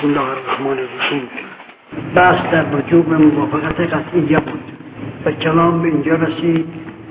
بسم الله الرحمن الرحیم. بحث در وجوب موافقت قطعیه بود و کلام به اینجا رسید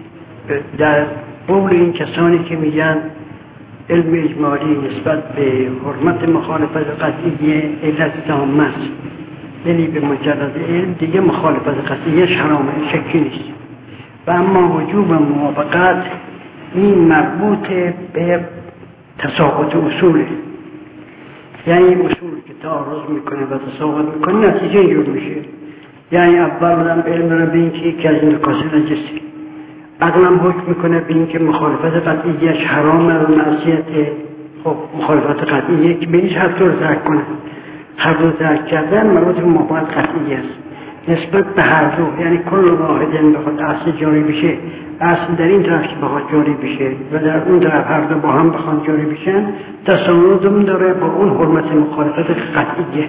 در قول این کسانی که میگن علم اجمالی نسبت به حرمت مخالفت قطعیه علت تامه است، یعنی به مجرد علم دیگه مخالفت قطعیه حرامه، شکی نیست. و اما وجوب موافقت این مربوط به تساقط اصوله، یعنی اصول که تعارض میکنه و تساقط میکنه نتیجه اینجور میشه. یعنی اول آدم علم داره به این که یکی از این کاسه نجسی، عقلم حکم میکنه به این که مخالفت قطعیش حرامه و معصیته. خب مخالفت قطعیه که به هیچ هر طور ترک کنه، هر دو ترک کردن مربوط به موافقت قطعیه است نسبت به هر دو. یعنی کل واحدن بخواد اصل جاری بشه، اصل در این طرف که بخواد جاری بشه و در اون طرف هر دو با هم بخواد جاری بشن، تصادم داره با اون حرمت مخالفت قطعیه.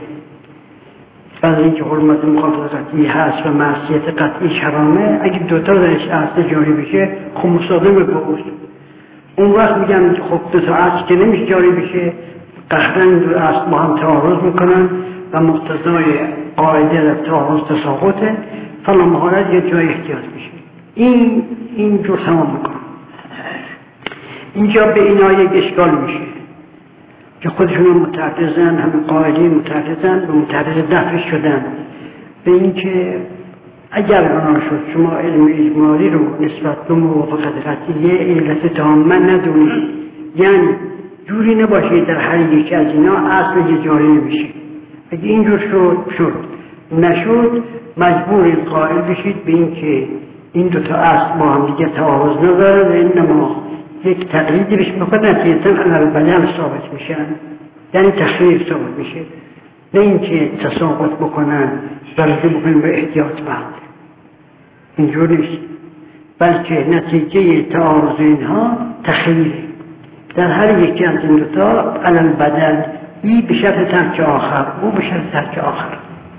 بعد اینکه حرمت مخالفت قطعی هست و معصیت قطعی حرامه، اگه دوتا درش اصل جاری بشه خب مصادمه با اون وقت میگن خب دوتا اصل که نمیشه جاری بشه، قهرن دو اصل با هم تعارض میکنن و مقتضای قاعده در تعارض تساقطه، فلا محالت یه جای احتیاط میشه. این جور تمام میکنه. اینجا به اینا یک اشکال میشه که خودشون متعرضن، همه قائلین متعرضن و متعرض دفع شدن به اینکه اگر بنا شد شما علم اجمالی رو نسبت به موافقت قطعیه علت تامه ندونید، یعنی جوری نباشه در هر یکی از اینا اصل یه جاری نمیشه. اگه اینجور شد نشد، مجبور قائل بشید به اینکه این دوتا اصل با هم دیگه تعارض نداره و اینما یک تقلیدی بهش میخواد، نتیجتاً علل بدن ثابت میشن، یعنی تخریب ثابت میشه. نه اینکه تساقط بکنن برده بکنن به احتیاط بعد، اینجور نیست، بلکه نتیجه تعارض اینها تخریبه در هر یکی از این دوتا علل بدن، ای به شرط ترک آخر، او به شرط ترک آخر.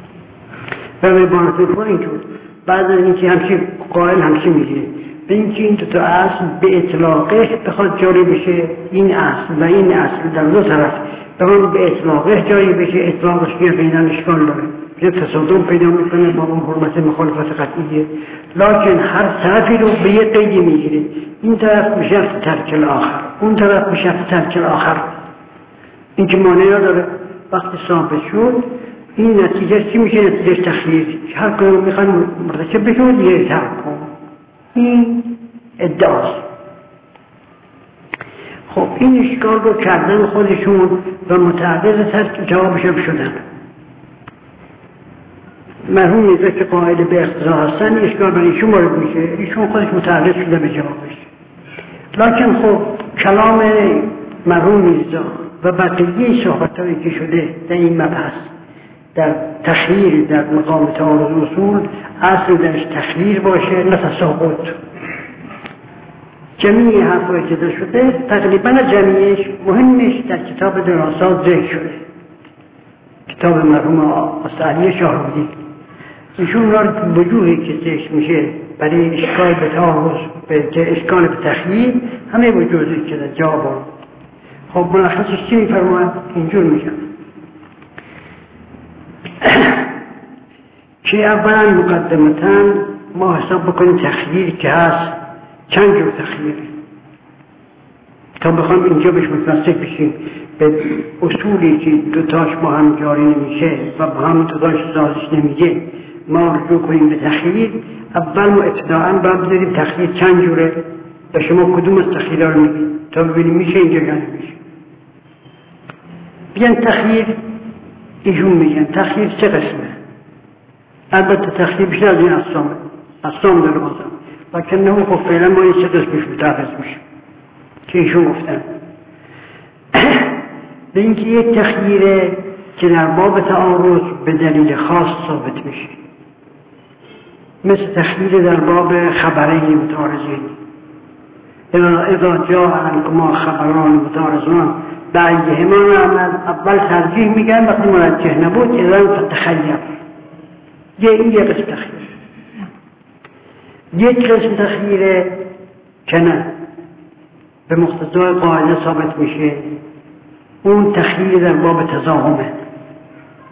و به بانت اینجور بعد از اینکه همچی قائل همچی میگه به اینکه این دوتا اصل به اطلاقه بخواد جاری بشه، این اصل و این اصل در دو طرف بخواد به اطلاقه جاری بشه، اطلاقش که بینن اشکال داره، یه تصادم پیدا میکنه با اون حرمت مخالفت قطعیه، لکن هر طرفی رو به یه قیدی میگیره، این طرف به شرط ترک الاخر، اون طرف به شرط ترک الاخر. این که مانعی داره. وقتی ثابت شد این نتیجه چی میشه؟ نتیجه تخییر، هر کاری میخوان مرتکب بشه دیگه ترک کن. این ادعاست. خب این اشکال رو کردن خودشون و متعرض ترک جوابش شدن. مرحوم میرزا که قائل به اقتضا هستن، اشکال برای ایشون وارد میشه، ایشون خودش متعرض شده به جوابش. لکن خب کلام مرحوم میرزا و بقیه صحبت‌هایی که شده در این مبحث در تخییر در مقام تعارض اصول، اصل درش تخییر باشه نه تساقط. جمعی حرفایی که در شده تقریبا جمعیش مهمش در کتاب دراسات ذکر شده، کتاب مرحوم استعلی شاهرودی. ایشون را وجوهی که ذکر میشه برای اشکال به تعارض به اشکال به تخییر همه وجوهی که در جواب. خب ملخصش چی میفرماید؟ اینجور میگن که اولا مقدمتاً ما حساب بکنیم تخییر که هست چند جور تخییره تا بخوام اینجا بهش متمسک بشیم به اصولی که دوتاش با هم جاری نمیشه و با هم دوتاش سازش نمیگه ما رجوع کنیم به تخییر. اول ما ابتداءً باید بذاریم تخییر چند جوره و شما کدوم از تخییرها رو میگید تا ببینیم میشه اینجا یا نمیشه. بیان تخییر، ایشون میگن تخییر چه قسمه؟ البته تخییر بیشتر از این اقسام داره بازم، لیکن نه خب فعلا ما این سه قسمش متعرض میشه که ایشون گفتن. به اینکه یک تخییره که در باب تعارض به دلیل خاص ثابت میشه، مثل تخییر در باب خبرین متعارضین، اذا جاء عنكما خبران متعارضان بعضهما عمل، اول ترجیح میگن وقتی مرجح نبود اذا فتخیر. این یک قسم تخییر. یک قسم تخییره که نه به مقتضای قاعده ثابت میشه، اون تخییر در باب تضاهمه.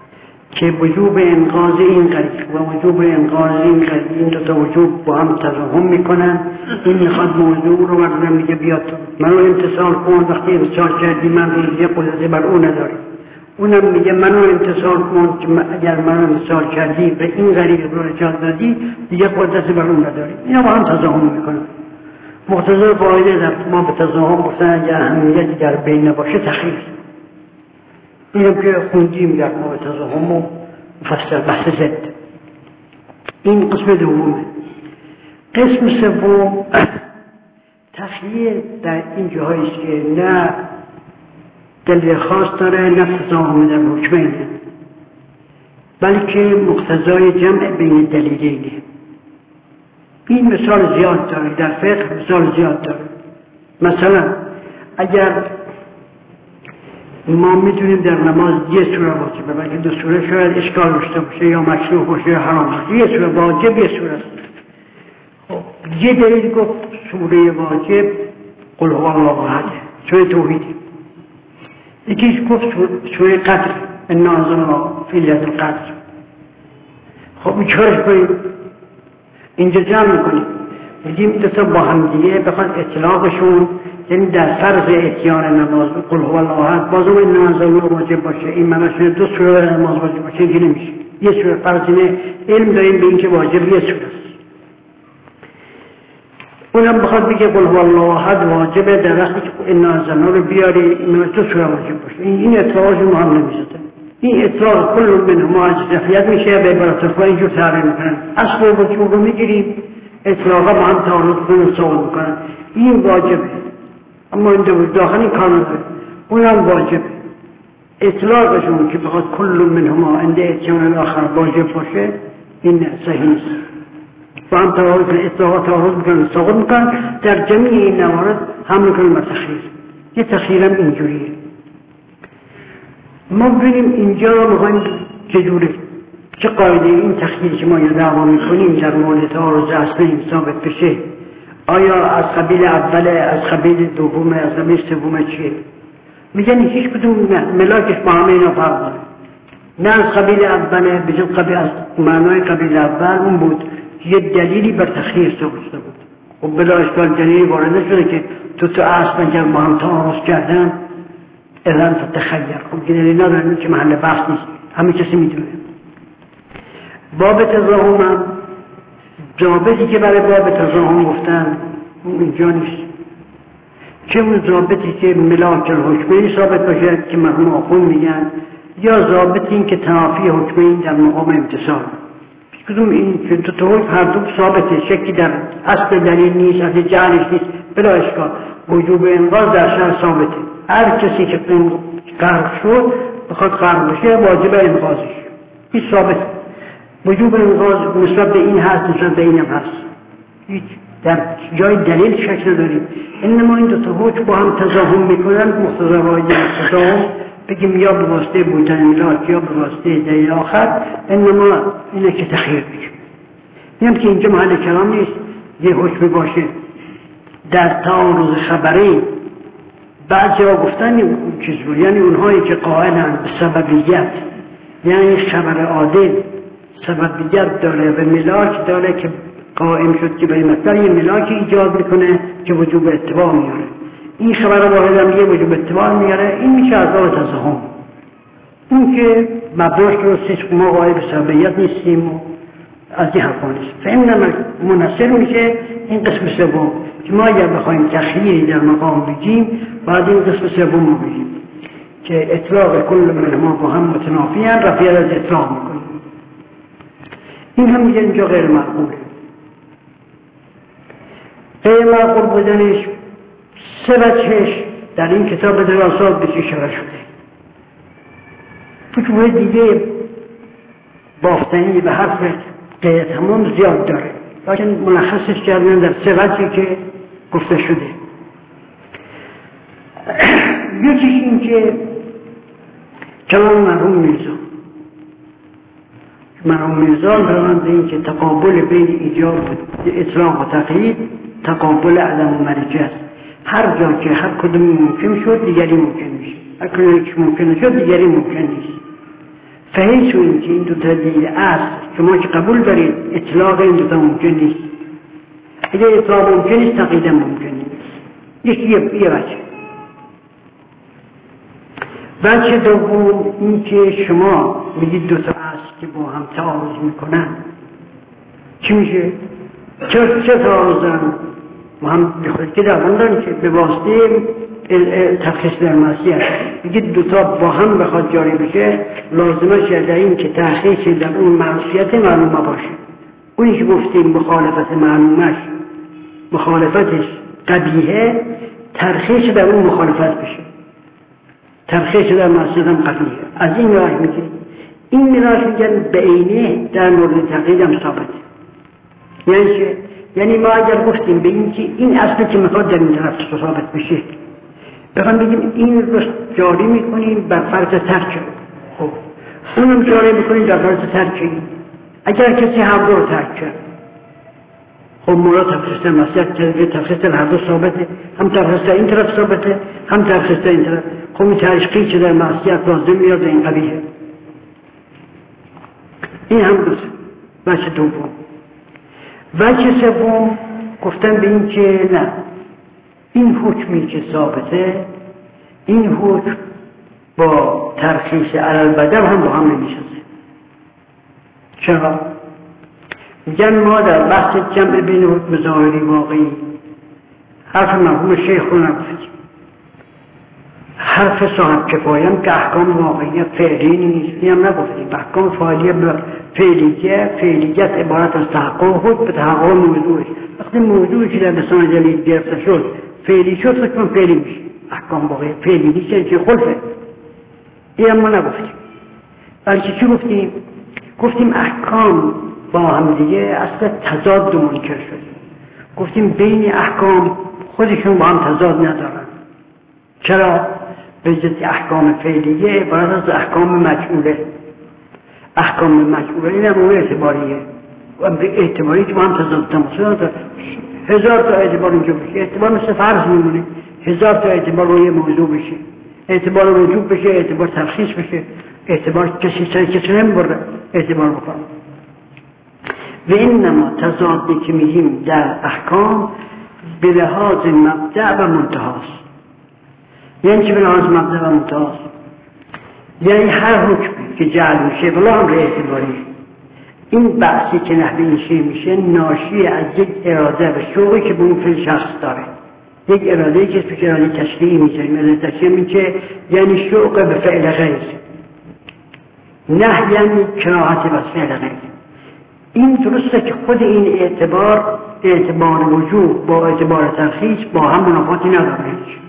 که وجوب انقاذ این غریب و وجوب انقاذ این غریب، این دو تا وجوب با هم تضاهم میکنن. این میخواد موضوع رو بردارم میگه بیاد منو امتصال کن، وقتی امتصال کردی من رو دیگه قدرت بر اون نداری. اونم میگه منو امتصال کن که اگر منو امتصال کردی به این غریب رو نجات دادی دیگه قدرت بر اون نداری. اینا با هم تضاهم میکنن. مقتضای قاعده در ما به تضاهم گفتن اگر اهمیتی در بین نباشه تخییر. اینم که خوندیم در ما به تضاهم و مفصل بحث زد. این قسم دومه. قسم سوم تخییر در این جاهایی است که نه دلیل خاص داره نه تضاهم در حکمینه، بلکه مقتضای جمع بین دلیلینه. این مثال زیاد داره در فقه، مثال زیاد داره. مثلا اگر ما میدونیم در نماز یه سوره واجبه، بلکه دو سوره شاید اشکال داشته باشه یا مشروع باشه یا حرام باشه. یه سوره واجب، یه سوره است. یه دلیل گفت سوره واجب قل هو الله احد، سوره توحید. یکیش گفت سوره قدر، انا انزلنا فی لیلة القدر. خب این چارش کنیم اینجا جمع میکنیم، میگیم دو تا با هم دیگه بخواد اطلاقشون، یعنی در فرض اتیان نماز قل هو الله احد بازم این نماز واجب باشه، این معنیشه دو سوره نماز واجب باشه، اینجا نمیشه. یه سوره فرض اینه، علم داریم به این که واجب یه سوره است. اونم بخواد بگه قل هو الله احد واجبه، در وقتی که این نازلنا رو بیاری این دو سوره واجب باشه. این اطلاقش مهم نمیشه. این اطلاق کل منهما از جفیت میشه به عبارت الفا اینجور تعریف میکنن. اصل وجوب رو میگیریم، اطلاقا با هم تعارض کنن سوال میکنن. این واجبه اما این داخل این کار نداره، اونم واجبه. اطلاقشون که بخواد کل منهما عند اتیان الاخر واجب باشه این صحیح نیست. با هم تعارض کنن، اطلاقا تعارض میکنن سوال میکنن. در جمعی این موارد هم میکنن تخییر. یه تخییرم اینجوریه. ما ببینیم اینجا میخوایم چجوره، چه قاعده این تخییر که ما یه دعوا میکنیم در مورد تعارض اصلی ثابت بشه. آیا از قبیل اوله، از قبیل دومه، از قبیل سومه چیه؟ میگن هیچ کدوم نه، ملاکش با همه اینا فرق داره. نه از قبیل اوله، بجز قبیل از معنای قبیل اول اون بود یه دلیلی بر تخییر ثابت بود. خب بلا اشکال دلیلی وارد نشده که تو اصل اگر با هم تعارض کردن اذن تخیر. خب دلیلی نداره که محل بحث نیست، همه کسی میدونه. باب تضاهم هم ضابطی که برای باب تضاهم گفتن اینجا نیست. چه اون ضابطی که ملاک الحکمین ثابت باشه که مرحوم آخون میگن، یا ضابط این که تنافی حکمین در مقام امتصال. کدوم این که تو هر دو ثابته، شکی در اصل دلیل نیست، اصل جعلش نیست، بلا اشکال وجوب انقاذ در شرع ثابته. هر کسی که غرق شد بخواد غرق بشه واجب انقاذش، این ثابت. وجوب انقاذ نسبت به این هست، نسبت به این هم هست، هیچ در جای دلیل شک نداریم. انما این دو تا حکم با هم تضاهم میکنن. مقتضای قاعده تضاهم بگیم یا به واسطه بودن ملاک یا به واسطه دلیل آخر، انما اینه که تخییر بگیم. میگم که اینجا محل کلام نیست یه حکم باشه در تعارض خبری. بعضی ها گفتن چیز بود، یعنی اونهایی که قائلن به سببیت، یعنی خبر عادل سببیت داره به ملاک داره که قائم شد که به مثلا یه ملاکی ایجاد میکنه که وجوب اتباع میاره. این خبر واحد هم یه وجوب اتباع میاره، این میشه از باب تضاهم. اون که مبداش درستیست، ما قائل به سببیت نیستیم و از این حرفا نیست. فإنما منصر میشه این قسم سوم که ما اگر بخوایم تخییری در مقام بگیم بعد این قسم سوم رو بگیم که اطلاق کل منهما با هم متنافی هستند، رفعیت از اطلاق میکنیم. این هم میگه اینجا غیر معقوله. غیر معقول بودنش سه وجهش در این کتاب دراسات به چی اشاره شده. وجوه دیگه بافتنی به حرف غیر تمام زیاد داره، لیکن ملخصش کردن در سه وجهی که گفته شده. یکیش این که کلام مرحوم میرزا برند این که تقابل بین ایجاب اطلاق و تقیید تقابل عدم و مرجع است. هر جا که هر کدوم ممکن شد دیگری ممکن میشه، هر کدوم که ممکن شد دیگری ممکن نیست. فحیث این که این دو تا دلیل اصل شما که قبول دارید اطلاق این دو تا ممکن نیست. اگر اطلاق ممکن نیست تقییدا ممکن نیست. یه وجه دوم این که شما میگید دو تا اصل که با هم تعارض میکنن چی میشه؟ چه تعارض دارن؟ ما هم بخواهید که درمان دارن که به واسطه ترخیص در معصیت میگید دو تا با هم بخواد جاری بشه لازمه شد در این که ترخیص در اون معصیت معلومه باشه. اونی که گفتیم مخالفت معلومش مخالفتش قبیحه ترخیص در اون مخالفت بشه. ترخیص در معصیت هم قبیحه. از این راه میگه این میراش میگن به عینه در مورد تقیید هم ثابته. یعنی چه؟ یعنی ما اگر گفتیم به این که این اصلی که میخواد در این طرف ثابت بشه بخوام بگیم این رو جاری میکنیم بر فرض ترک، خب اونم جاری میکنیم در فرض ترک. اگر کسی هر دو رو ترک کرد خب مراد تفسیر مسیحت کرده تفسیر هر دو ثابته، هم تفسیر این طرف ثابته هم تفسیر این طرف. خب این تشخیص که در مسیحت لازم میاد این قبیله. این هم دوست وجه دوم. وجه سوم گفتن به این که نه این حکمی که ثابته این حکم با ترخیص علالبدل هم با هم نمیشازه. چرا؟ میگن ما در بحث جمع بین حکم ظاهری واقعی حرف مرحوم شیخ رو نگفتیم. حرف صاحب کفایم که احکام واقعی فعلی نیست هم نگفتیم. احکام فعلیت عبارت از تحقق خود به تحقق موضوعش. وقتی موضوعی که در لسان جلیل گرفته شد فعلی شد حکم فعلی میشه. احکام واقعی فعلی نیست که خلفه. این هم ما نگفتیم. بلکه چی گفتیم؟ گفتیم احکام با هم دیگه اصلا تضاد منکر شد. گفتیم بین احکام خودشون با هم تضاد ندارن. چرا؟ به جهت احکام فعلیه عبارت از احکام مجعوله. احکام مجعوله این هم اون اعتباریه و به اعتباری که با هم تضاد تماثل. 1000 تا اعتبار اینجا بشه اعتبار مثل فرض میمونه. 1000 تا اعتبار روی موضوع بشه، اعتبار وجوب بشه، اعتبار ترخیص بشه، اعتبار کسی نمیبره اعتبار بکنه. و اینما تضادی که میگیم در احکام به لحاظ مبدأ و منتهاست. یعنی چه به لحاظ مبدأ و منتهاست؟ یعنی هر حکمی که جعل میشه بلا امر اعتباری، این بحثی که نحوه اینشه میشه ناشی از یک اراده و شوقی که به اون فعل شخص داره. یک اراده‌ای که اسمش اراده تشریعی میشه. اراده تشریعی میشه یعنی شوق به فعل غیر، نه یعنی کراهت بس فعل غیر. این درسته که خود این اعتبار وجوب با اعتبار ترخیص با هم منافاتی نداره،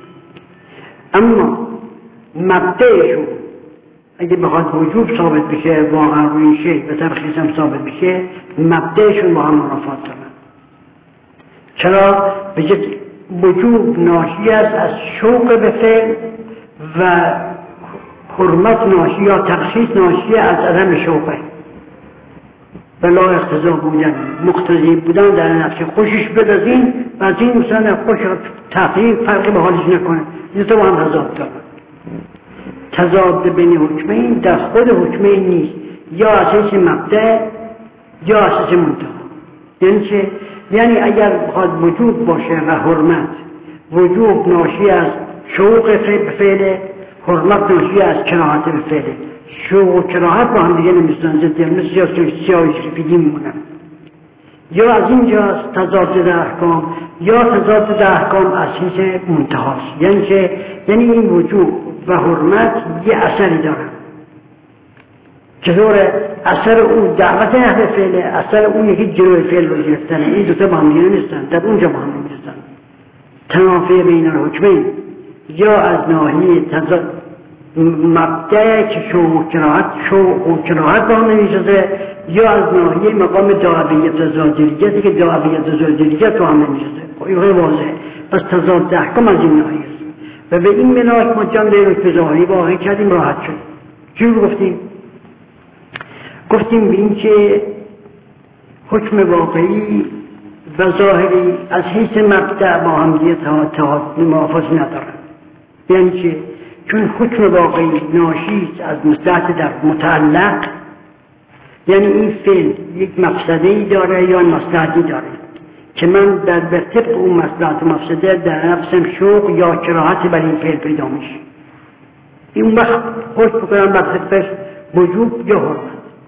اما مبدأشون اگه بخواد وجوب ثابت بشه واقعا روی شیء و ترخیص هم ثابت بشه مبدأشون با هم منافات دارن. چرا؟ به جهت وجوب ناشی است از شوق به فعل و حرمت ناشی یا ترخیص ناشی از عدم شوقه. بلا اقتضا بودن مقتضی بودن در نفس خوشش بدازین و از این مثلا خوش تغییر فرقی به حالش نکنه. این تو با هم تضاد دارن. تضاد بین حکمین در خود حکمین نیست، یا اساس مبدأ یا اساس منتها. یعنی چه؟ یعنی اگر بخواد وجوب باشه و حرمت، وجوب ناشی از شوق فعل، حرمت ناشی از کراهت به فعل. شوق و کراهت با هم دیگه نمیستن، زده مثل سیاهی شریفیدی میمونن. یا از اینجا تضاد در احکام یا تضاد در احکام اساس منتهاست. یعنی چه؟ یعنی این وجوب و حرمت یه اثری دارن. چطوره؟ اثر اون دعوت اهل فعله، اثر اون یکی جلوی فعل رو گرفتن. این دوتا با هم دیگه نیستن، در اونجا با هم نیستن. تنافی بین الحکمین یا از ناحیه تضاد مبدأ که شوق و کراهت با هم نمیشده، یا از ناحیه مقام دعویت و زاجریتی که دعویت و زاجریت با هم نمیشده. این خیلی واضحه. پس تضاد احکام از این ناحیه است و به این مناک ما جمع حکم ظاهری واقعی کردیم، راحت شد. چی گفتیم به این که حکم واقعی و ظاهری از حیث مبدأ با هم دیگه موافقت ندارن. یعنی چه؟ چون حکم واقعی ناشی از مصلحت در متعلق، یعنی این فعل یک مفسده‌ای داره یا مصلحتی داره که من در طبق اون مصلحت مفسده در نفسم شوق یا کراهت بر این فعل پیدا میشه، این وقت حکم بکنم بر طبقش وجوب یا حرمت.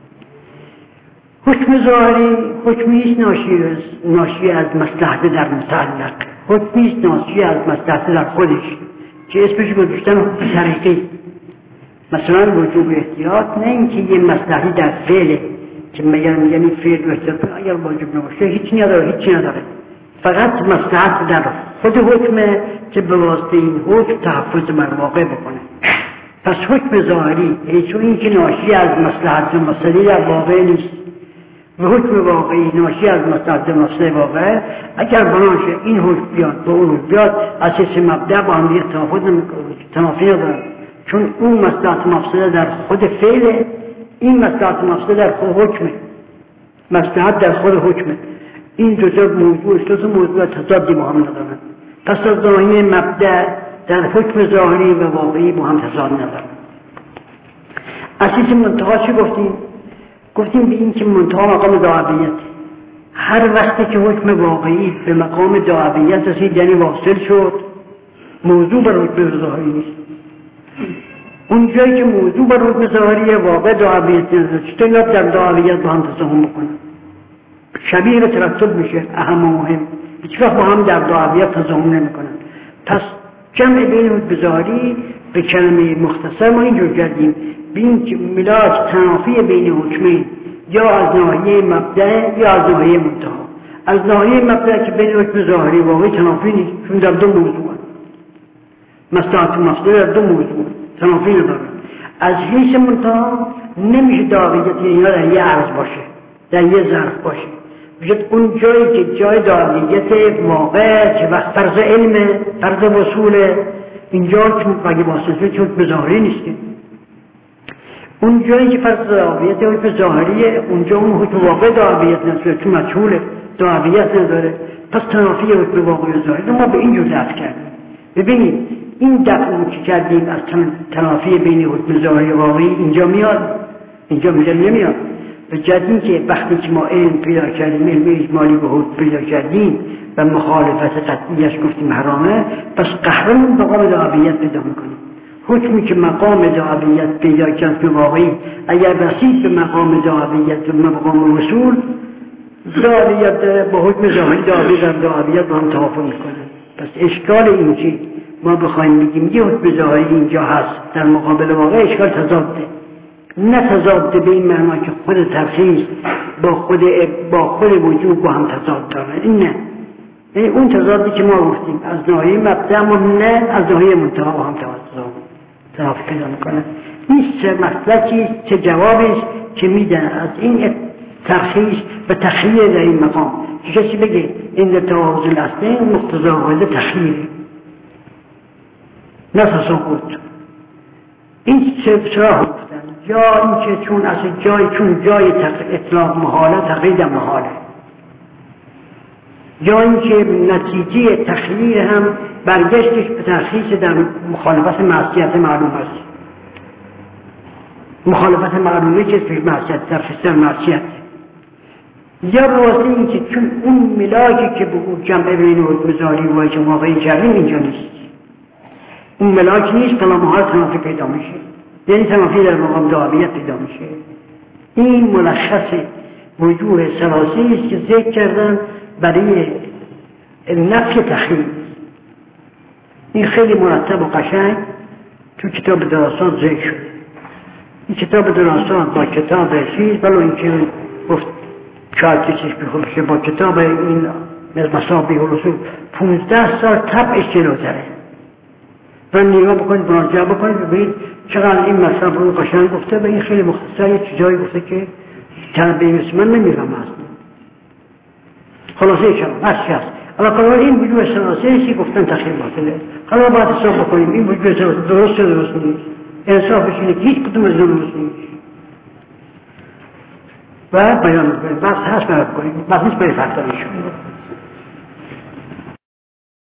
حکم ظاهری حکمی است ناشی از مصلحت در متعلق، حکمی است ناشی از مصلحت در خودش که اسمش گذاشتن حکم طریقی. مثلا وجوب احتیاط، نه اینکه یه مصلحتی در فعله که میگن این فعل رو احتیاط کنه، اگر واجب نباشه هیچی نداره، فقط مصلحت در خود حکمه که به واسطه این حکم تحفظ بر واقع بکنه. پس حکم ظاهری چون اینکه ناشی از مصلحت مفسده در واقع نیست و حکم واقعی ناشی از مصلحت مفسده واقع، اگر بناشه این حکم بیاد با اون بیاد اساس مبدأ با هم تنافی ندارن، چون اون مصلحت مفسده در خود فعله، این مصلحت مفسده در خود حکمه، مصلحت در خود حکمه. این دو تا موضوع تضادی با هم ندارن. پس از ظاهری مبدأ در حکم ظاهری و واقعی با هم تضاد ندارن. اساس منتها چی گفتیم به این که منتها مقام دعویت. هر وقتی که حکم واقعی به مقام دعویت رسید، یعنی واصل شد، موضوع بر حکم ظاهری نیست. اون جایی که موضوع بر حکم ظاهری واقع دعویت نیست، چطور در دعویت با هم تضاد بکنه؟ شبیه به ترتب میشه، اهم و مهم، هیچ وقت با هم در دعویت تضاد نمیکنن. پس جمع بین حکم ظاهری به کلمه مختصر ما اینجور کردیم، بین که ملاک تنافی بین حکمین، یا از ناحیه مبدأ یا از ناحیه منتها. از ناحیه مبدأ که بین حکم ظاهری واقعی تنافی نیست، چون در دو موضوع مصلحت مفسده در دو موضوع تنافی نداره. از حیث منتها نمیشه دعویت اینا در یه عرض باشه، در یه ظرف باشه. بجد اون جایی که جای دعویت واقع که وقت فرض علمه، فرض وصوله، اینجا چون بگی واسطه چون به ظاهری نیسته. اون جایی که فرض دعویت حکم ظاهریه، اونجا اون حکم واقع دعویت نسبت چون مجهوله، دعویت نداره. پس تنافی حکم واقع ظاهری ما به اینجور دفع کردیم. ببینید این دفع که کردیم از تنافی بین حکم ظاهری و واقعی اینجا میاد، اینجا نمیاد. به جدی که وقتی که ما علم پیدا کردیم، علم اجمالی به حکم پیدا کردیم و مخالفت قطعیش گفتیم حرامه، پس قهرمون مقام دعویت پیدا میکنیم. حکمی که مقام دعویت پیدا کرد به واقعی، اگر رسید به مقام دعویت و مقام رسول، دعویت با حکم ظاهری دعویت با هم توافق میکنه. پس اشکال این که ما بخوایم بگیم یه حکم ظاهری اینجا هست در مقابل واقع، اشکال تضاده. نه تضاد به این معنا که خود ترخیص با خود وجود با هم تضاد داره، این نه. یعنی اون تضادی که ما گفتیم از ناحیه مبدأ و نه از ناحیه منتها با هم تضاد پیدا میکنه. این سه مسئله چه جوابی است که میدن از این ترخیص و تخییر در این مقام. کسی بگه این تعارض الاصلین مقتضا واحد تخییر نه تساقط. این سه راه گفتن، یا اینکه چون جای اطلاق محاله تقیید محاله، یا اینکه نتیجه تخییر هم برگشتش به ترخیص در مخالفت معصیت معلوم است. مخالفت معلومه که به معصیت ترخیص در معصیت، یا به واسطه اینکه چون اون ملاکی که به اون جمع بین حکم ظاهری و حکم واقعی کردیم اینجا نیست، اون ملاک نیست، فلا محال تنافی پیدا میشه، یعنی تنافی در مقام دعویت پیدا میشه. این ملخص وجوه ثلاثی است که ذکر کردن برای نفی تخییر. این خیلی مرتب و قشنگ تو کتاب دراسات ذکر شد. این کتاب دراسات با کتاب چیز، ولو اینکه گفت شاید کسیش بخوشه با کتاب این مصابیح الرسول 15 سال طبعش جلوتره و نگاه بکنید، مراجعه بکنید ببینید چقدر این مطلب رو قشنگ گفته و این خیلی مختصر یه چیزایی گفته که تنبیه مثل من نمیفهم اصلا. خلاصه شما بس هست. اما این وجوه ثلاثه گفتن تخییر باطله. حالا باید حساب بکنیم این وجوه ثلاثه درست نیست. انصافش اینه که هیچ کدوم از درست نیست. و بیان بکنیم، بس هست بیان بکنیم، بس نیست برای فرق داریشون.